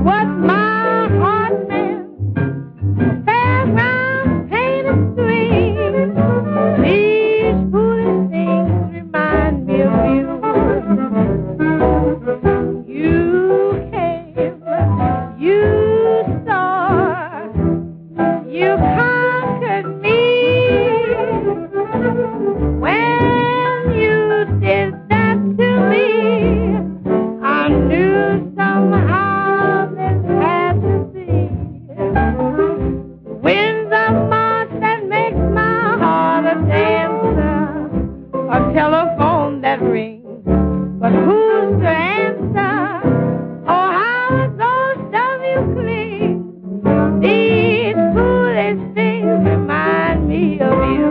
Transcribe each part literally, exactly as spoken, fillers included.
what my heart meant. Fairground painted screen. These foolish things remind me of you. You came, you saw, you conquered me. When you did that to me, I knew somehow this had to be. Winds of March that makes my heart a dancer, a telephone that rings, but who's to answer? Oh, how those W cling. These foolish things remind me of you.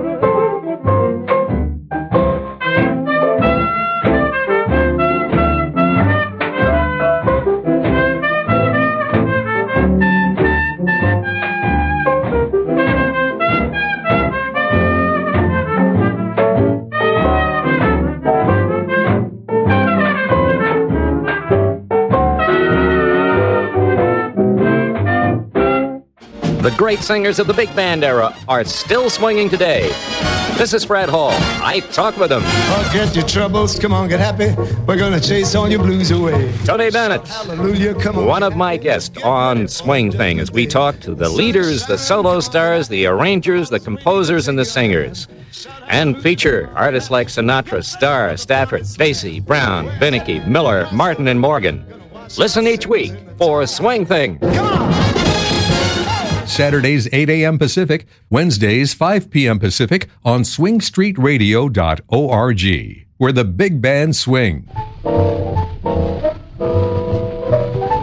The great singers of the big band era are still swinging today. This is Fred Hall. I talk with them. Forget your troubles, come on, get happy. We're gonna chase all your blues away. Tony Bennett, Hallelujah, come on. one of my guests on Swing Thing, as we talk to the leaders, the solo stars, the arrangers, the composers, and the singers. And feature artists like Sinatra, Starr, Stafford, Stacey, Brown, Beneke, Miller, Martin, and Morgan. Listen each week for Swing Thing. Saturdays eight a.m. Pacific, Wednesdays five p.m. Pacific on swing street radio dot org, where the big band swing.